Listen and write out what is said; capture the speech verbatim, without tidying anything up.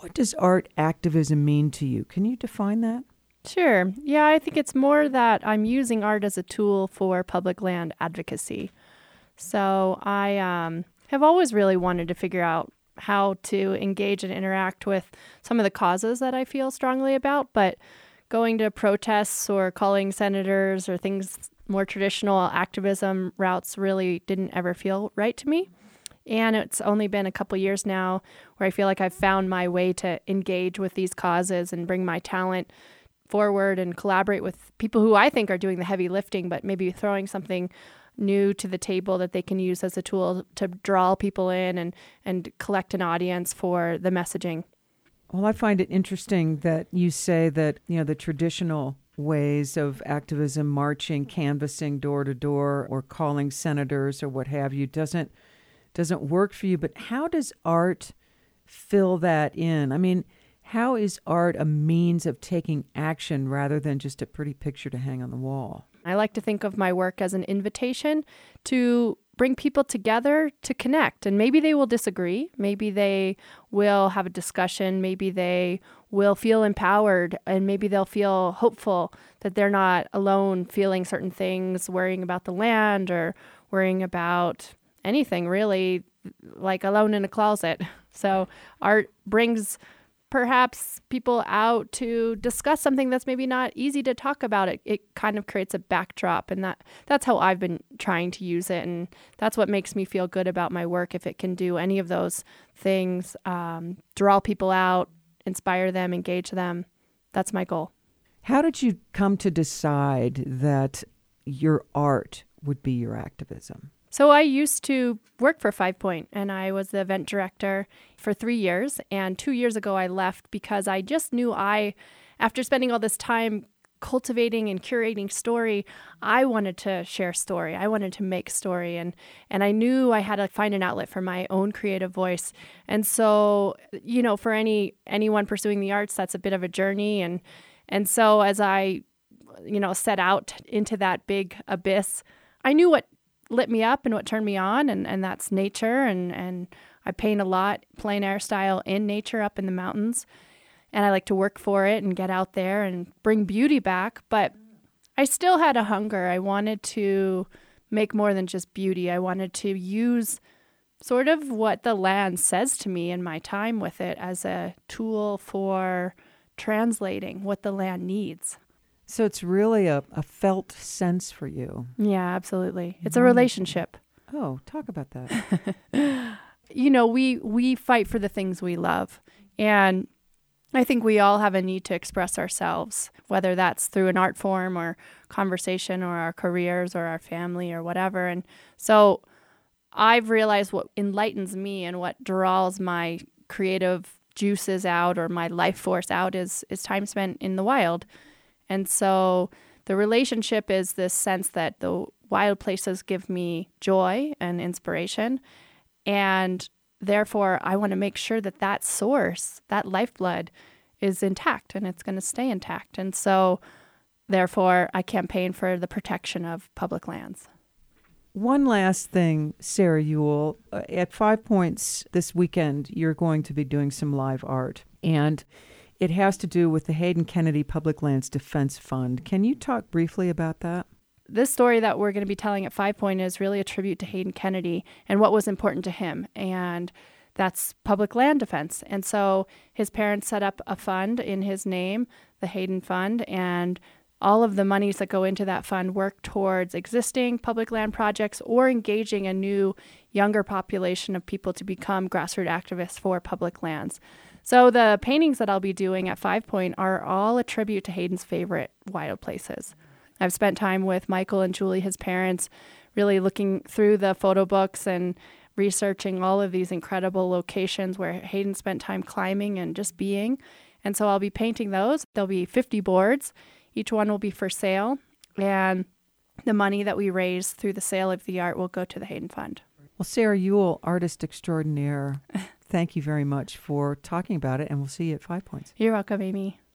What does art activism mean to you? Can you define that? Sure. Yeah, I think it's more that I'm using art as a tool for public land advocacy. So I um, have always really wanted to figure out how to engage and interact with some of the causes that I feel strongly about, but going to protests or calling senators or things more traditional activism routes really didn't ever feel right to me. And it's only been a couple years now where I feel like I've found my way to engage with these causes and bring my talent forward and collaborate with people who I think are doing the heavy lifting, but maybe throwing something new to the table that they can use as a tool to draw people in and, and collect an audience for the messaging. Well, I find it interesting that you say that, you know, the traditional ways of activism, marching, canvassing door to door, or calling senators or what have you, doesn't doesn't work for you. But how does art fill that in? I mean, how is art a means of taking action rather than just a pretty picture to hang on the wall? I like to think of my work as an invitation to bring people together to connect. And maybe they will disagree. Maybe they will have a discussion. Maybe they will feel empowered, and maybe they'll feel hopeful that they're not alone feeling certain things, worrying about the land or worrying about anything really, like alone in a closet. So art brings perhaps people out to discuss something that's maybe not easy to talk about. It it kind of creates a backdrop, and that that's how I've been trying to use it, and that's what makes me feel good about my work. If it can do any of those things, um, draw people out, inspire them, engage them, that's my goal. How did you come to decide that your art would be your activism? So I used to work for Five Point, and I was the event director for three years. And two years ago, I left because I just knew I, after spending all this time cultivating and curating story, I wanted to share story. I wanted to make story. And, and I knew I had to find an outlet for my own creative voice. And so, you know, for any anyone pursuing the arts, that's a bit of a journey. And, and so as I, you know, set out into that big abyss, I knew what lit me up and what turned me on, and, and that's nature. And, and I paint a lot, plein air style in nature up in the mountains. And I like to work for it and get out there and bring beauty back. But I still had a hunger. I wanted to make more than just beauty. I wanted to use sort of what the land says to me in my time with it as a tool for translating what the land needs. So it's really a, a felt sense for you. Yeah, absolutely. It's a relationship. Oh, talk about that. You know, we, we fight for the things we love. And I think we all have a need to express ourselves, whether that's through an art form or conversation or our careers or our family or whatever. And so I've realized what enlightens me and what draws my creative juices out or my life force out is, is time spent in the wild. And so the relationship is this sense that the wild places give me joy and inspiration. And therefore, I want to make sure that that source, that lifeblood, is intact and it's going to stay intact. And so, therefore, I campaign for the protection of public lands. One last thing, Sarah Ewell. Uh, at Five Points this weekend, you're going to be doing some live art. And it has to do with the Hayden Kennedy Public Lands Defense Fund. Can you talk briefly about that? This story that we're going to be telling at Five Point is really a tribute to Hayden Kennedy and what was important to him, and that's public land defense. And so his parents set up a fund in his name, the Hayden Fund, and all of the monies that go into that fund work towards existing public land projects or engaging a new, younger population of people to become grassroots activists for public lands. So the paintings that I'll be doing at Five Point are all a tribute to Hayden's favorite wild places. I've spent time with Michael and Julie, his parents, really looking through the photo books and researching all of these incredible locations where Hayden spent time climbing and just being. And so I'll be painting those. There'll be fifty boards. Each one will be for sale. And the money that we raise through the sale of the art will go to the Hayden Fund. Well, Sarah Ewell, artist extraordinaire, thank you very much for talking about it, and we'll see you at Five Points. You're welcome, Amy.